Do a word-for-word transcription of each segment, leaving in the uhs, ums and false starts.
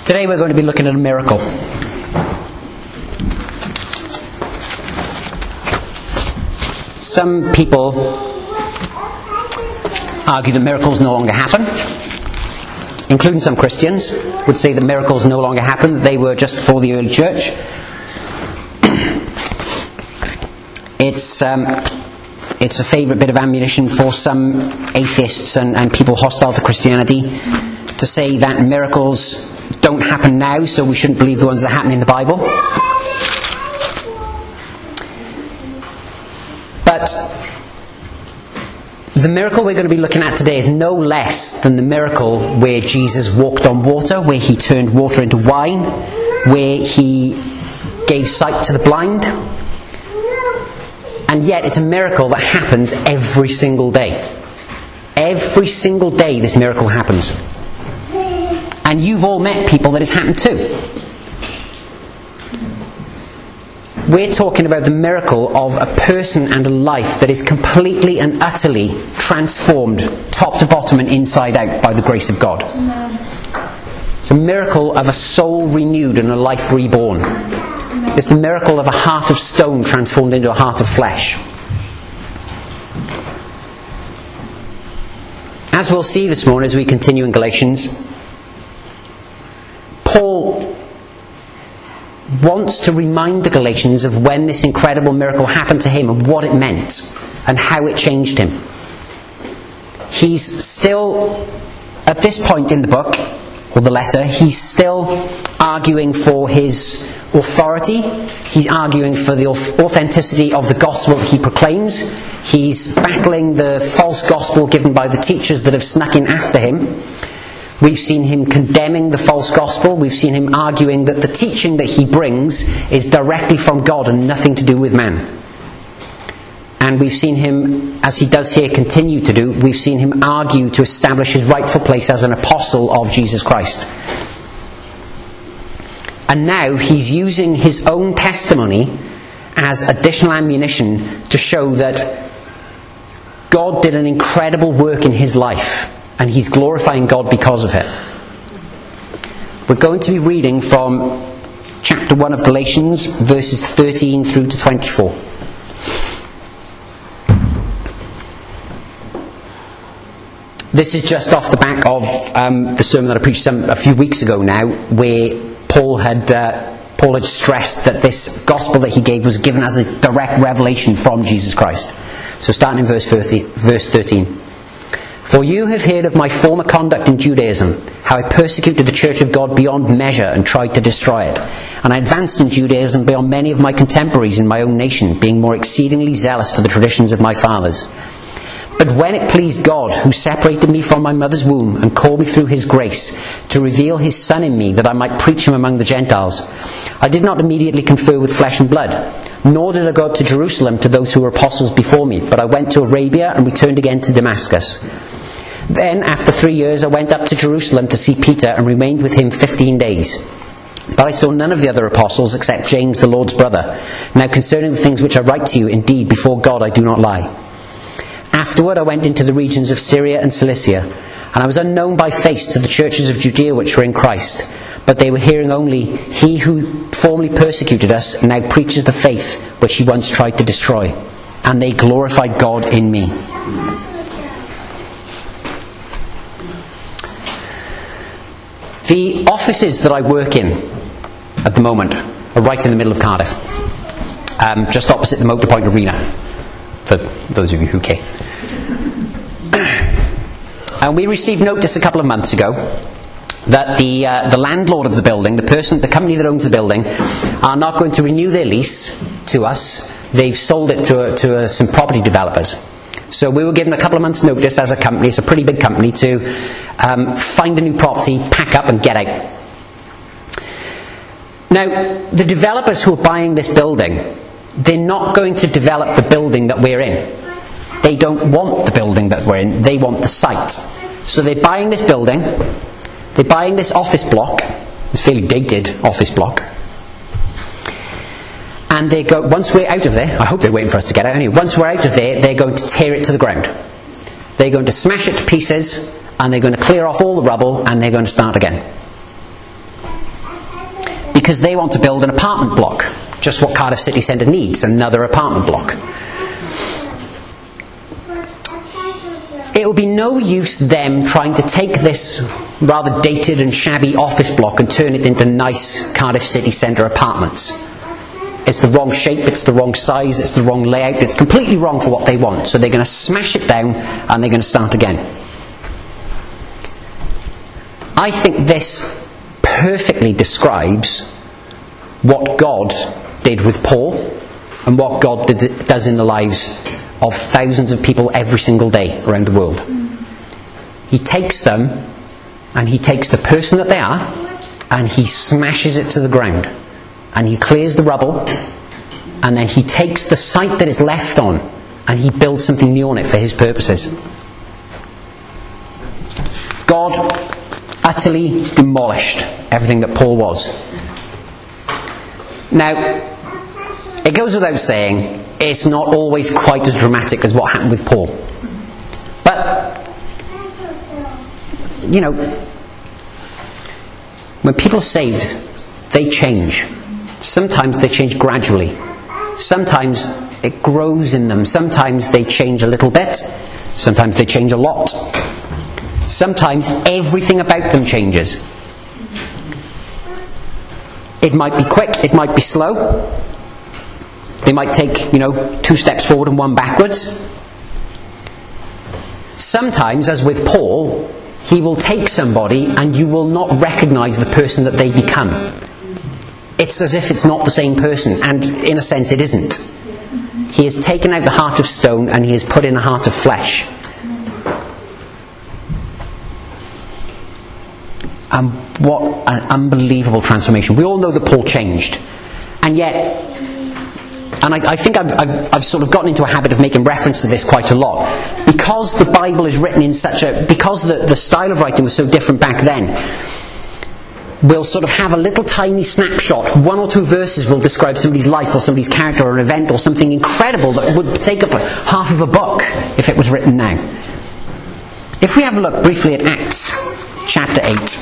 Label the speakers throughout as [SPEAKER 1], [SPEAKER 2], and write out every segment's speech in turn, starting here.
[SPEAKER 1] Today we're going to be looking at a miracle. Some people argue that miracles no longer happen, including some Christians would say that miracles no longer happen, that they were just for the early church. It's um, it's a favourite bit of ammunition for some atheists and, and people hostile to Christianity to say that miracles don't happen now, so we shouldn't believe the ones that happen in the Bible. But the miracle we're going to be looking at today is no less than the miracle where Jesus walked on water, where he turned water into wine, where he gave sight to the blind. And yet it's a miracle that happens every single day. Every single day this miracle happens. And you've all met people that it's happened to. We're talking about the miracle of a person and a life that is completely and utterly transformed, top to bottom and inside out, by the grace of God. It's a miracle of a soul renewed and a life reborn. It's the miracle of a heart of stone transformed into a heart of flesh. As we'll see this morning as we continue in Galatians, Paul wants to remind the Galatians of when this incredible miracle happened to him and what it meant and how it changed him. He's still, at this point in the book, or the letter, he's still arguing for his authority. He's arguing for the authenticity of the gospel that he proclaims. He's battling the false gospel given by the teachers that have snuck in after him. We've seen him condemning the false gospel. We've seen him arguing that the teaching that he brings is directly from God and nothing to do with man. And we've seen him, as he does here, continue to do, we've seen him argue to establish his rightful place as an apostle of Jesus Christ. And now he's using his own testimony as additional ammunition to show that God did an incredible work in his life. And he's glorifying God because of it. We're going to be reading from chapter one of Galatians, verses thirteen through to twenty-four. This is just off the back of um, the sermon that I preached some, a few weeks ago now, where Paul had uh, Paul had stressed that this gospel that he gave was given as a direct revelation from Jesus Christ. So starting in verse thirty, verse thirteen. For you have heard of my former conduct in Judaism, how I persecuted the church of God beyond measure and tried to destroy it. And I advanced in Judaism beyond many of my contemporaries in my own nation, being more exceedingly zealous for the traditions of my fathers. But when it pleased God, who separated me from my mother's womb and called me through his grace, to reveal his Son in me, that I might preach him among the Gentiles, I did not immediately confer with flesh and blood, nor did I go up to Jerusalem to those who were apostles before me, but I went to Arabia and returned again to Damascus. Then, after three years, I went up to Jerusalem to see Peter and remained with him fifteen days. But I saw none of the other apostles except James, the Lord's brother. Now concerning the things which I write to you, indeed, before God I do not lie. Afterward I went into the regions of Syria and Cilicia, and I was unknown by face to the churches of Judea which were in Christ. But they were hearing only, he who formerly persecuted us now preaches the faith which he once tried to destroy. And they glorified God in me. The offices that I work in at the moment are right in the middle of Cardiff, um, just opposite the Motorpoint Arena, for those of you who care. And we received notice a couple of months ago that the uh, the landlord of the building, the person, the company that owns the building, are not going to renew their lease to us. They've sold it to, to uh, some property developers. So we were given a couple of months' notice as a company, it's a pretty big company, to um, find a new property, pack up and get out. Now, the developers who are buying this building, they're not going to develop the building that we're in. They don't want the building that we're in, they want the site. So they're buying this building, they're buying this office block, this fairly dated office block, and they go, once we're out of there, I hope they're waiting for us to get out anyway, once we're out of there, they're going to tear it to the ground. They're going to smash it to pieces, and they're going to clear off all the rubble, and they're going to start again. because they want to build an apartment block. Just what Cardiff City Centre needs, another apartment block. It would be no use them trying to take this rather dated and shabby office block and turn it into nice Cardiff City Centre apartments. It's the wrong shape, it's the wrong size, it's the wrong layout, it's completely wrong for what they want. So they're going to smash it down and they're going to start again. I think this perfectly describes what God did with Paul and what God did, does in the lives of thousands of people every single day around the world. He takes them and he takes the person that they are and he smashes it to the ground and he clears the rubble and then he takes the site that it's left on and he builds something new on it for his purposes. God utterly demolished everything that Paul was. Now, it goes without saying, it's not always quite as dramatic as what happened with Paul. But, you know, when people are saved, they change. Sometimes they change gradually. Sometimes it grows in them. Sometimes they change a little bit. Sometimes they change a lot. Sometimes everything about them changes. It might be quick, it might be slow. They might take, you know, two steps forward and one backwards. Sometimes, as with Paul, he will take somebody and you will not recognise the person that they become. It's as if it's not the same person, and in a sense it isn't. He has taken out the heart of stone and he has put in a heart of flesh. And what an unbelievable transformation. We all know that Paul changed. And yet, and I, I think I've, I've, I've sort of gotten into a habit of making reference to this quite a lot. Because the Bible is written in such a... Because the, the style of writing was so different back then, we'll sort of have a little tiny snapshot. One or two verses will describe somebody's life or somebody's character or an event or something incredible that would take up half of a book if it was written now. If we have a look briefly at Acts chapter eight...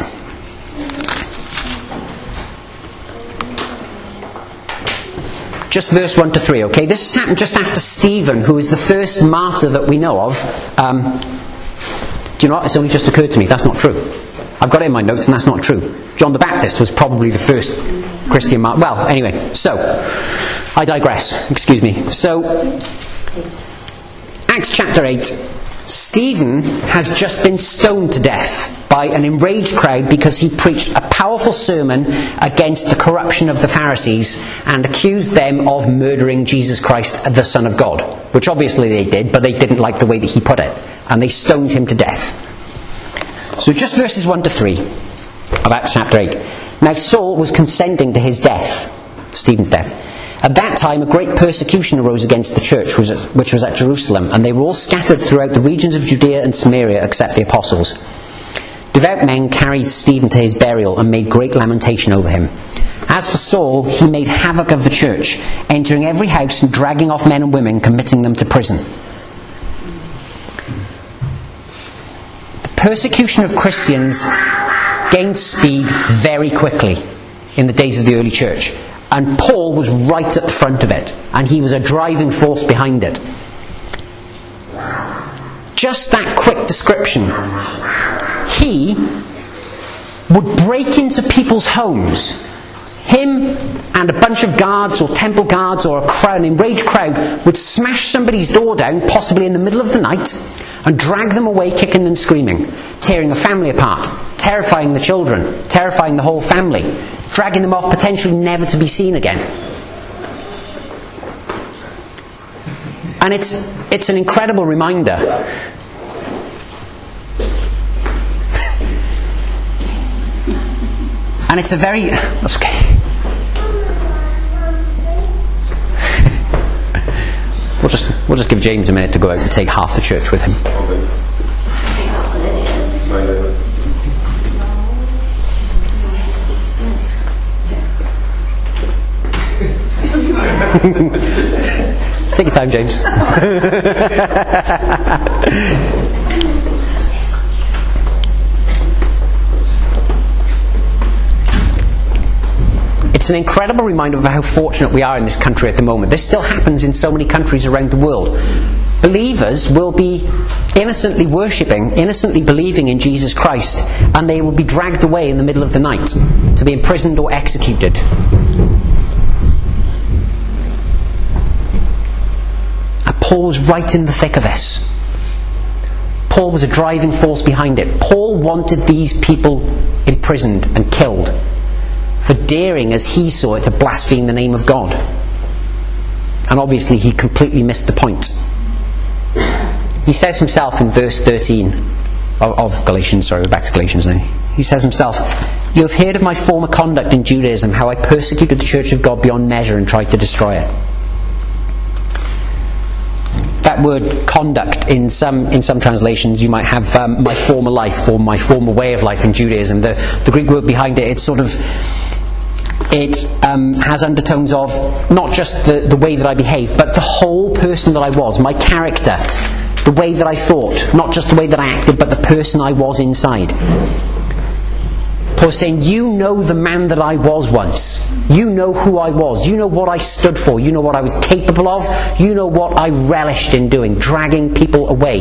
[SPEAKER 1] Just verse one to three, okay? This has happened just after Stephen, who is the first martyr that we know of. Um, do you know what? It's only just occurred to me. That's not true. I've got it in my notes and that's not true. John the Baptist was probably the first Christian martyr. Well, anyway, so, I digress. Excuse me. So, Acts chapter eight. Stephen has just been stoned to death by an enraged crowd because he preached a powerful sermon against the corruption of the Pharisees and accused them of murdering Jesus Christ, the Son of God. Which obviously they did, but they didn't like the way that he put it. And they stoned him to death. So just verses one to three of Acts chapter eight. Now Saul was consenting to his death, Stephen's death. At that time, a great persecution arose against the church, which was at Jerusalem, and they were all scattered throughout the regions of Judea and Samaria, except the apostles. Devout men carried Stephen to his burial and made great lamentation over him. As for Saul, he made havoc of the church, entering every house and dragging off men and women, committing them to prison. The persecution of Christians gained speed very quickly in the days of the early church. And Paul was right at the front of it. And he was a driving force behind it. Just that quick description. He would break into people's homes. Him and a bunch of guards or temple guards or a crowd, an enraged crowd would smash somebody's door down, possibly in the middle of the night, and drag them away kicking and screaming, tearing the family apart, terrifying the children, terrifying the whole family, dragging them off potentially never to be seen again. And it's it's an incredible reminder and it's a very that's okay we'll just we'll just give James a minute to go out and take half the church with him. Take your time, James. It's an incredible reminder of how fortunate we are in this country at the moment. This still happens in so many countries around the world. Believers will be innocently worshipping, innocently believing in Jesus Christ, and they will be dragged away in the middle of the night to be imprisoned or executed. And Paul was right in the thick of this. Paul was a driving force behind it. Paul wanted these people imprisoned and killed for daring, as he saw it, to blaspheme the name of God. And obviously he completely missed the point. He says himself in verse thirteen of, of Galatians, sorry, we're back to Galatians now. He says himself, "You have heard of my former conduct in Judaism, how I persecuted the church of God beyond measure and tried to destroy it." That word conduct, in some in some translations you might have um, my former life or my former way of life in Judaism. The, the Greek word behind it, it's sort of, it um, has undertones of not just the, the way that I behave, but the whole person that I was, my character, the way that I thought, not just the way that I acted, but the person I was inside. Paul's saying, you know the man that I was once. You know who I was. You know what I stood for. You know what I was capable of. You know what I relished in doing, dragging people away,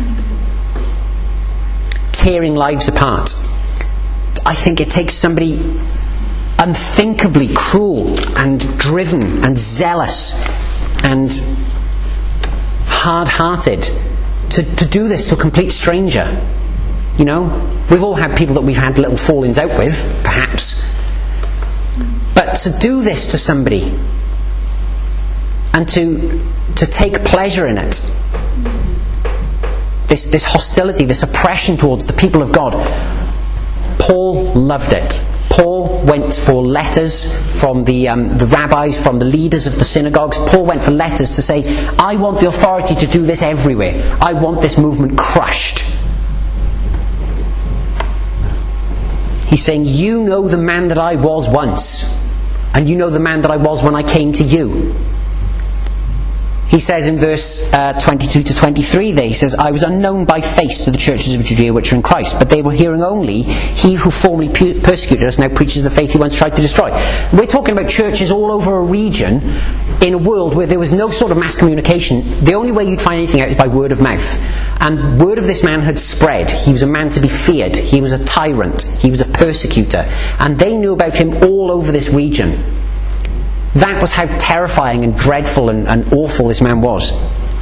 [SPEAKER 1] tearing lives apart. I think it takes somebody unthinkably cruel and driven and zealous and hard-hearted to, to do this to a complete stranger. You know, we've all had people that we've had little fallings out with, perhaps. But to do this to somebody and to to take pleasure in it, this this hostility, this oppression towards the people of God, Paul loved it. Paul went for letters from the um, the rabbis, from the leaders of the synagogues. Paul went for letters to say, I want the authority to do this everywhere. I want this movement crushed. He's saying, you know the man that I was once, and you know the man that I was when I came to you. He says in verse uh, twenty-two to twenty-three there, he says, I was unknown by face to the churches of Judea which are in Christ, but they were hearing only, he who formerly pu- persecuted us now preaches the faith he once tried to destroy. We're talking about churches all over a region in a world where there was no sort of mass communication. The only way you'd find anything out is by word of mouth. And word of this man had spread. He was a man to be feared. He was a tyrant. He was a persecutor. And they knew about him all over this region. That was how terrifying and dreadful and, and awful this man was.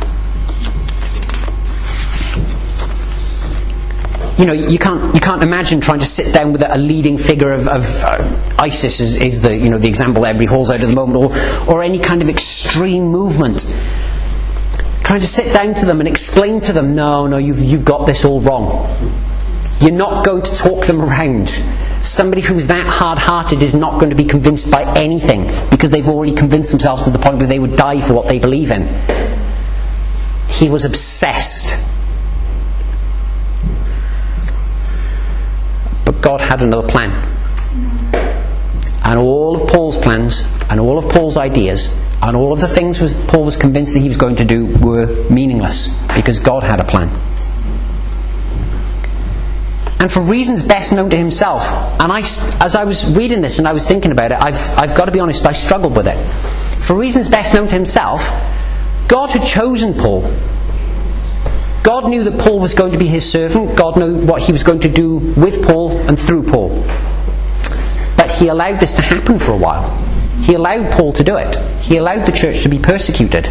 [SPEAKER 1] You know, you can't you can't imagine trying to sit down with a leading figure of, of uh, ISIS is, is the you know the example that everybody hauls out at the moment, or or any kind of extreme movement. Trying to sit down to them and explain to them, no, no, you've you've got this all wrong. You're not going to talk them around. Somebody who's that hard-hearted is not going to be convinced by anything, because they've already convinced themselves to the point where they would die for what they believe in. He was obsessed. But God had another plan. And all of Paul's plans, and all of Paul's ideas, and all of the things was Paul was convinced that he was going to do were meaningless, because God had a plan. And for reasons best known to himself, and I, as I was reading this and I was thinking about it, I've, I've got to be honest, I struggled with it. For reasons best known to himself, God had chosen Paul. God knew that Paul was going to be his servant. God knew what he was going to do with Paul and through Paul. But he allowed this to happen for a while. He allowed Paul to do it. He allowed the church to be persecuted.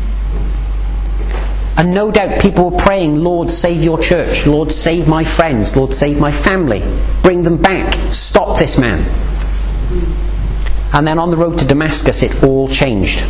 [SPEAKER 1] And no doubt people were praying, Lord, save your church. Lord, save my friends. Lord, save my family. Bring them back. Stop this man. And then on the road to Damascus, it all changed.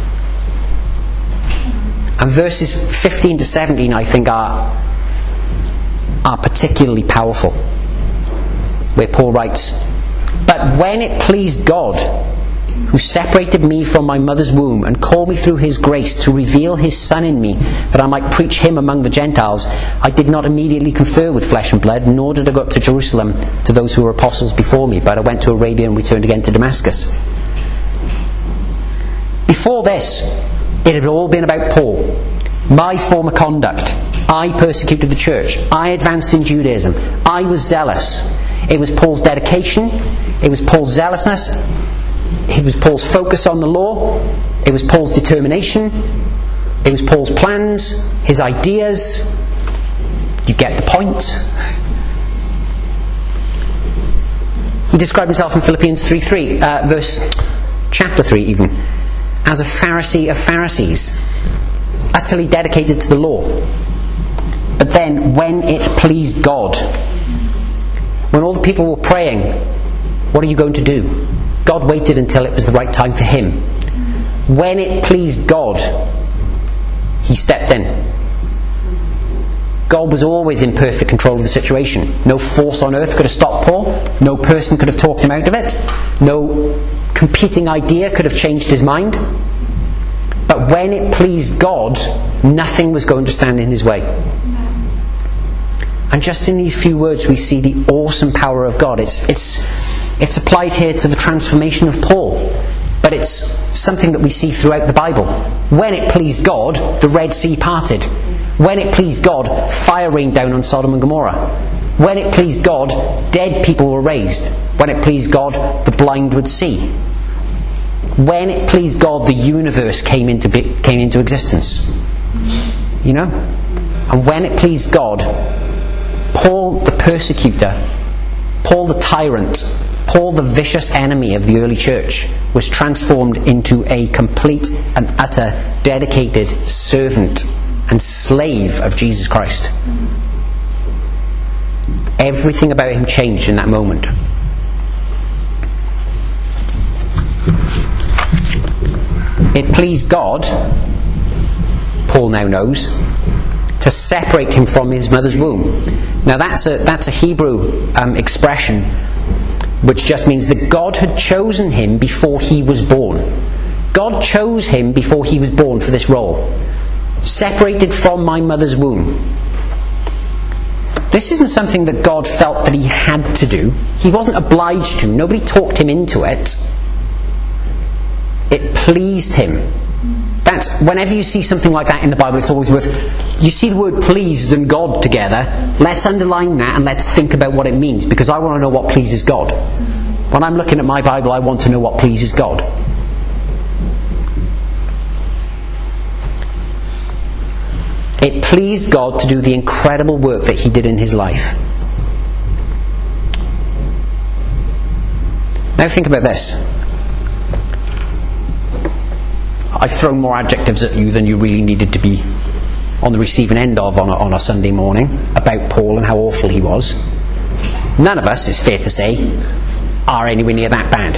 [SPEAKER 1] And verses fifteen to seventeen, I think, are, are particularly powerful. Where Paul writes, but when it pleased God, who separated me from my mother's womb and called me through his grace to reveal his Son in me, that I might preach him among the Gentiles, I did not immediately confer with flesh and blood, nor did I go up to Jerusalem to those who were apostles before me, but I went to Arabia and returned again to Damascus. Before this, it had all been about Paul. My former conduct. I persecuted the church. I advanced in Judaism. I was zealous. It was Paul's dedication. It was Paul's zealousness. it was Paul's focus on the law. It was Paul's determination. It was Paul's plans, his ideas. You get the point. He described himself in Philippians three three, uh, verse chapter three even, as a Pharisee of Pharisees, utterly dedicated to the law. But then, when it pleased God, when all the people were praying, what are you going to do? God waited until it was the right time for him. When it pleased God, he stepped in. God was always in perfect control of the situation. No force on earth could have stopped Paul. No person could have talked him out of it. No competing idea could have changed his mind. But when it pleased God, nothing was going to stand in his way. And just in these few words we see the awesome power of God. It's, it's, it's applied here to the transformation of Paul. But it's something that we see throughout the Bible. When it pleased God, the Red Sea parted. When it pleased God, fire rained down on Sodom and Gomorrah. When it pleased God, dead people were raised. When it pleased God, the blind would see. When it pleased God, the universe came into came into existence. You know? And when it pleased God, Paul the persecutor, Paul the tyrant, Paul the vicious enemy of the early church, was transformed into a complete and utter dedicated servant and slave of Jesus Christ. Everything about him changed in that moment. It pleased God, Paul now knows, to separate him from his mother's womb. Now that's a, that's a Hebrew um, expression which just means that God had chosen him before he was born. God chose him before he was born for this role. Separated from my mother's womb. This isn't something that God felt that he had to do. He wasn't obliged to. Nobody talked him into it. It pleased him. That's, whenever you see something like that in the Bible, it's always worth... You see the word pleased and God together. Let's underline that and let's think about what it means, because I want to know what pleases God. When I'm looking at my Bible, I want to know what pleases God. It pleased God to do the incredible work that he did in his life. Now think about this. I've thrown more adjectives at you than you really needed to be on the receiving end of on a, on a Sunday morning about Paul and how awful he was. None of us, it's fair to say, are anywhere near that bad.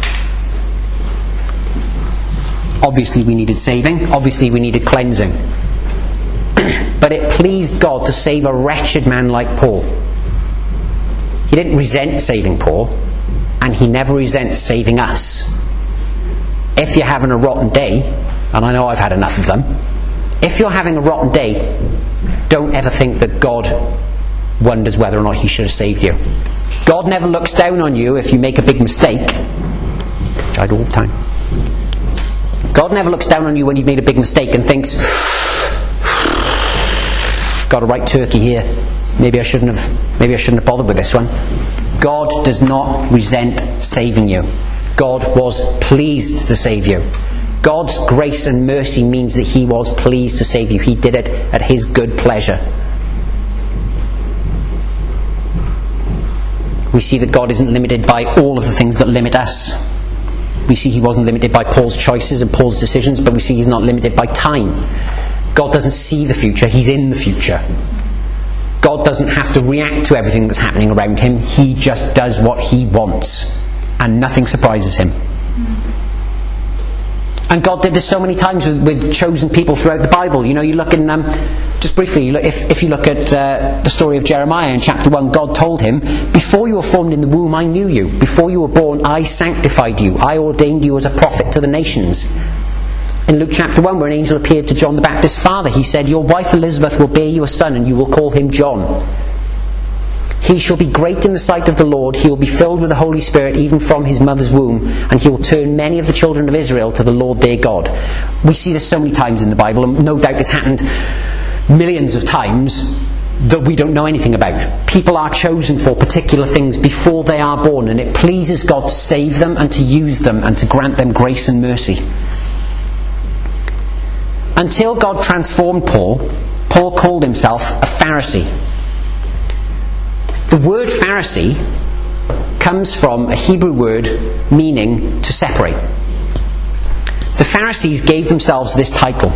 [SPEAKER 1] Obviously we needed saving. Obviously we needed cleansing. But it pleased God to save a wretched man like Paul. He didn't resent saving Paul, and he never resents saving us. If you're having a rotten day, and I know I've had enough of them, if you're having a rotten day, don't ever think that God wonders whether or not he should have saved you. God never looks down on you if you make a big mistake, which I do all the time. God never looks down on you when you've made a big mistake and thinks, got a right turkey here. Maybe I shouldn't have. Maybe I shouldn't have bothered with this one. God does not resent saving you. God was pleased to save you. God's grace and mercy means that he was pleased to save you. He did it at his good pleasure. We see that God isn't limited by all of the things that limit us. We see he wasn't limited by Paul's choices and Paul's decisions, but we see he's not limited by time. God doesn't see the future, he's in the future. God doesn't have to react to everything that's happening around him. He just does what he wants, and nothing surprises him. And God did this so many times with, with chosen people throughout the Bible. You know, you look in, um, just briefly, you look, if, if you look at uh, the story of Jeremiah in chapter one, God told him, before you were formed in the womb, I knew you. Before you were born, I sanctified you. I ordained you as a prophet to the nations. In Luke chapter one, where an angel appeared to John the Baptist's father, he said, your wife Elizabeth will bear you a son, and you will call him John. He shall be great in the sight of the Lord. He will be filled with the Holy Spirit even from his mother's womb, and he will turn many of the children of Israel to the Lord their God. We see this so many times in the Bible, and no doubt it's happened millions of times, that we don't know anything about. People are chosen for particular things before they are born, and it pleases God to save them and to use them and to grant them grace and mercy. Until God transformed Paul, Paul called himself a Pharisee. The word Pharisee comes from a Hebrew word meaning to separate. The Pharisees gave themselves this title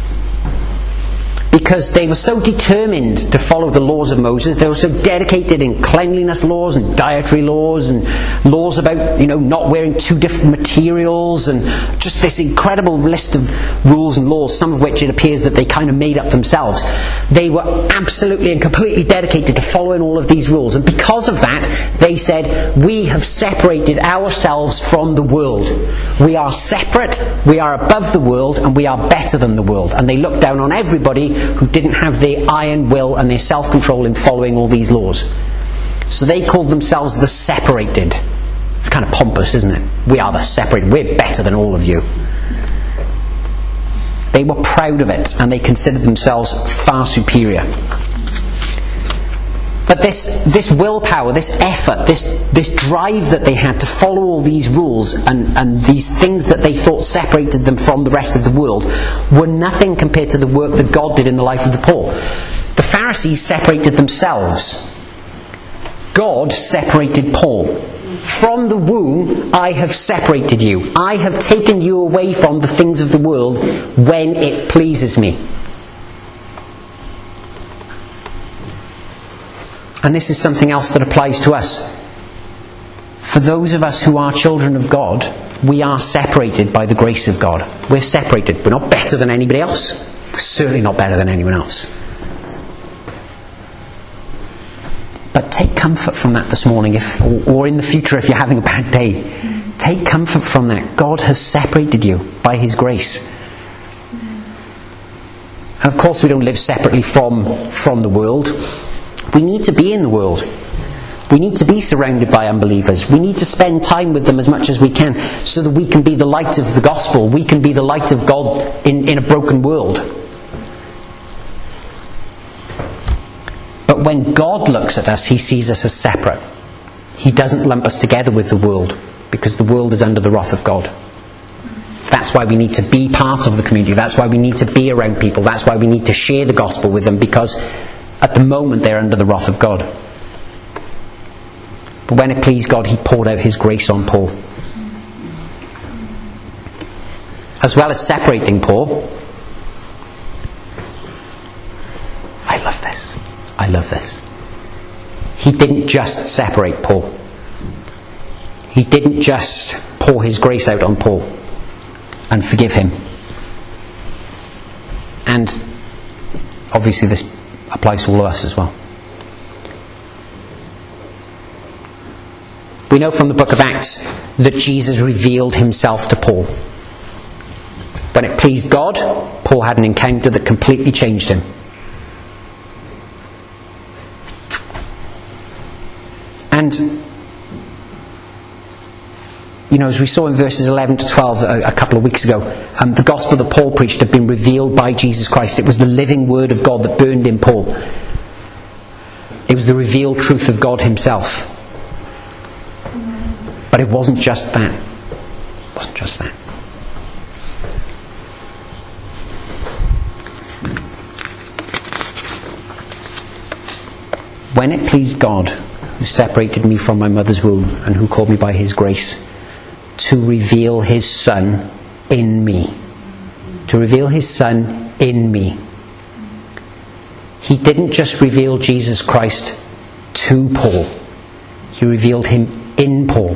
[SPEAKER 1] because they were so determined to follow the laws of Moses. They were so dedicated in cleanliness laws and dietary laws and laws about, you know, not wearing two different materials and just this incredible list of rules and laws, some of which it appears that they kind of made up themselves. They were absolutely and completely dedicated to following all of these rules, and because of that they said, we have separated ourselves from the world. We are separate, we are above the world, and we are better than the world. And they looked down on everybody who didn't have their iron will and their self-control in following all these laws. So they called themselves the separated. It's kind of pompous, isn't it? We are the separated. We're better than all of you. They were proud of it, and they considered themselves far superior. But this, this willpower, this effort, this, this drive that they had to follow all these rules and, and these things that they thought separated them from the rest of the world were nothing compared to the work that God did in the life of the Paul. The Pharisees separated themselves. God separated Paul. From the womb, I have separated you. I have taken you away from the things of the world when it pleases me. And this is something else that applies to us. For those of us who are children of God, we are separated by the grace of God. We're separated. We're not better than anybody else. We're certainly not better than anyone else. But take comfort from that this morning, if, or, or in the future if you're having a bad day. Take comfort from that. God has separated you by His grace. And of course we don't live separately from, from the world. We need to be in the world. We need to be surrounded by unbelievers. We need to spend time with them as much as we can so that we can be the light of the gospel. We can be the light of God in, in a broken world. But when God looks at us, He sees us as separate. He doesn't lump us together with the world because the world is under the wrath of God. That's why we need to be part of the community. That's why we need to be around people. That's why we need to share the gospel with them, because at the moment they're under the wrath of God. But when it pleased God, He poured out His grace on Paul. As well as separating Paul, I love this. I love this. He didn't just separate Paul. He didn't just pour His grace out on Paul and forgive him. And obviously this applies to all of us as well. We know from the book of Acts that Jesus revealed Himself to Paul. When it pleased God, Paul had an encounter that completely changed him. And, you know, as we saw in verses eleven to twelve a, a couple of weeks ago, um, the gospel that Paul preached had been revealed by Jesus Christ. It was the living word of God that burned in Paul. It was the revealed truth of God Himself. But it wasn't just that. It wasn't just that. When it pleased God, who separated me from my mother's womb and who called me by His grace, to reveal His Son in me. To reveal His Son in me. He didn't just reveal Jesus Christ to Paul. He revealed Him in Paul.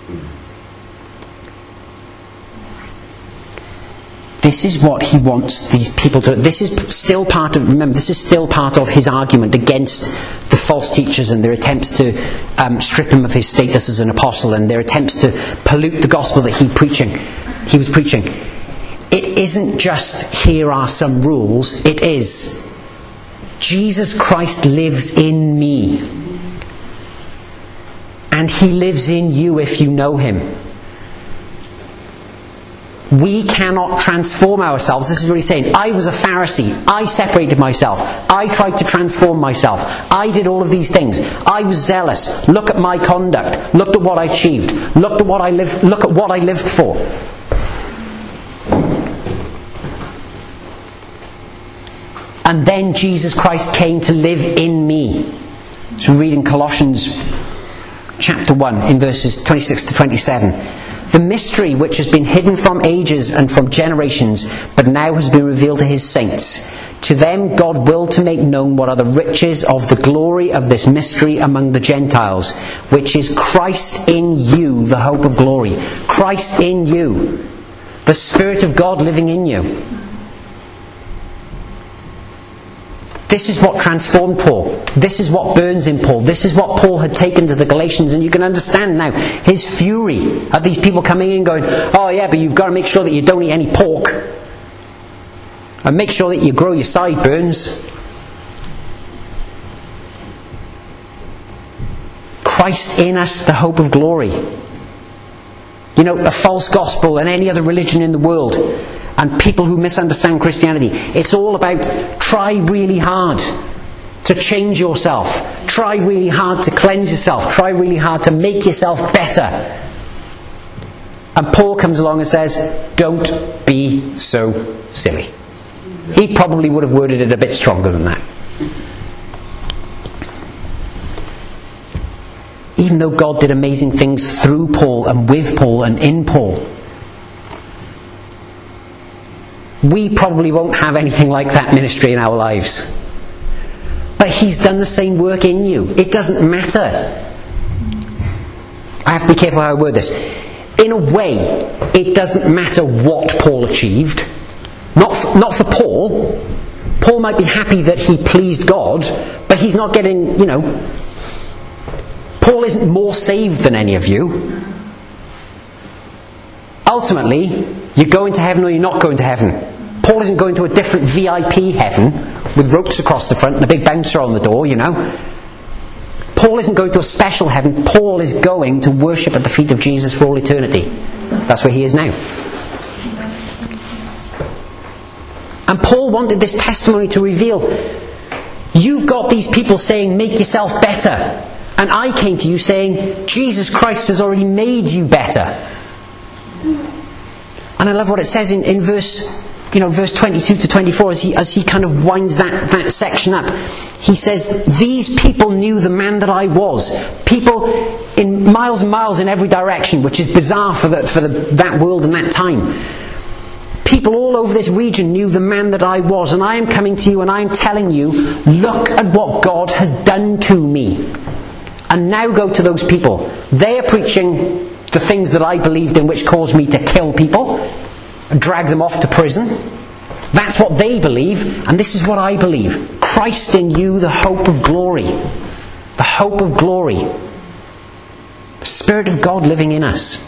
[SPEAKER 1] This is what He wants these people to... This is still part of... Remember, this is still part of His argument against the false teachers and their attempts to um, strip Him of His status as an apostle and their attempts to pollute the gospel that he preaching. He was preaching. It isn't just, here are some rules. It is, Jesus Christ lives in me. And He lives in you if you know Him. We cannot transform ourselves. This is what he's saying. I was a Pharisee. I separated myself. I tried to transform myself. I did all of these things. I was zealous. Look at my conduct. Look at what I achieved. Look at what I lived. Look at what I lived for. And then Jesus Christ came to live in me. So we read in Colossians chapter one, in verses twenty-six to twenty-seven. The mystery which has been hidden from ages and from generations, but now has been revealed to his saints. To them God willed to make known what are the riches of the glory of this mystery among the Gentiles, which is Christ in you, the hope of glory. Christ in you. The Spirit of God living in you. This is what transformed Paul. This is what burns in Paul. This is what Paul had taken to the Galatians. And you can understand now his fury at these people coming in going, oh yeah, but you've got to make sure that you don't eat any pork. And make sure that you grow your sideburns. Christ in us, the hope of glory. You know, a false gospel and any other religion in the world, and people who misunderstand Christianity, it's all about try really hard to change yourself. Try really hard to cleanse yourself. Try really hard to make yourself better. And Paul comes along and says, don't be so silly. He probably would have worded it a bit stronger than that. Even though God did amazing things through Paul and with Paul and in Paul, we probably won't have anything like that ministry in our lives. But he's done the same work in you. It doesn't matter. I have to be careful how I word this. In a way, it doesn't matter what Paul achieved. Not for, not for Paul. Paul might be happy that he pleased God, but he's not getting, you know... Paul isn't more saved than any of you. Ultimately, you're going to heaven or you're not going to heaven. Paul isn't going to a different V I P heaven with ropes across the front and a big bouncer on the door, you know. Paul isn't going to a special heaven. Paul is going to worship at the feet of Jesus for all eternity. That's where he is now. And Paul wanted this testimony to reveal, you've got these people saying, make yourself better. And I came to you saying, Jesus Christ has already made you better. And I love what it says in, in verse, you know, verse twenty-two to twenty-four, as he, as he kind of winds that, that section up. He says, these people knew the man that I was. People in miles and miles in every direction, which is bizarre for, the, for the, that world and that time. People all over this region knew the man that I was. And I am coming to you and I am telling you, look at what God has done to me. And now go to those people. They are preaching the things that I believed in, which caused me to kill people and drag them off to prison. That's what they believe, and this is what I believe. Christ in you, the hope of glory. The hope of glory. The Spirit of God living in us.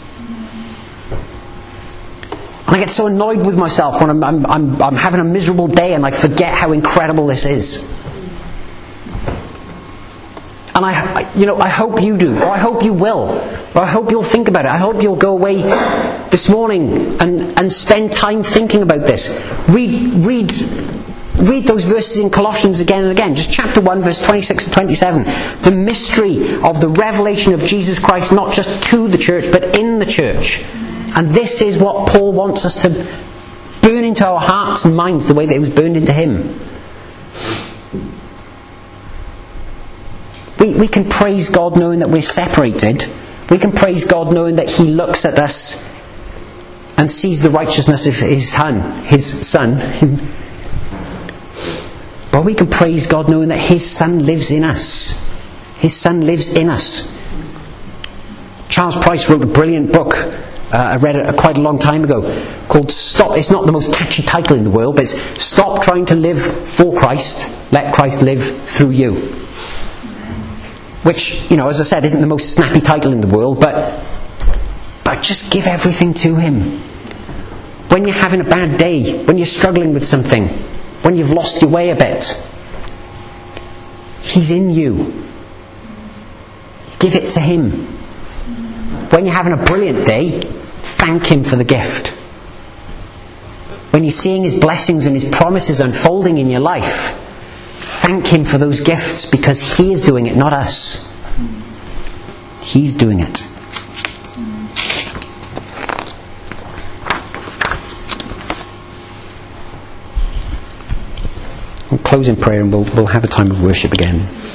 [SPEAKER 1] And I get so annoyed with myself when I'm, I'm, I'm, I'm having a miserable day and I forget how incredible this is. And I, you know, I hope you do, or I hope you will, or I hope you'll think about it. I hope you'll go away this morning and, and spend time thinking about this. Read, read, read those verses in Colossians again and again. Just chapter one, verse twenty-six to twenty-seven. The mystery of the revelation of Jesus Christ, not just to the church, but in the church. And this is what Paul wants us to burn into our hearts and minds the way that it was burned into him. We, we can praise God knowing that we're separated. We can praise God knowing that He looks at us and sees the righteousness of His Son. His Son. But we can praise God knowing that His Son lives in us. His Son lives in us. Charles Price wrote a brilliant book. Uh, I read it quite a long time ago, called Stop. It's not the most catchy title in the world, but it's Stop Trying to Live for Christ, Let Christ Live Through You. Which, you know, as I said, isn't the most snappy title in the world, but but just give everything to Him. When you're having a bad day, when you're struggling with something, when you've lost your way a bit, He's in you. Give it to Him. When you're having a brilliant day, thank Him for the gift. when you're seeing his blessings and his promises unfolding in your life, thank him for those gifts, because he is doing it, not us. He's doing it. We'll close in prayer and we'll, we'll have a time of worship again.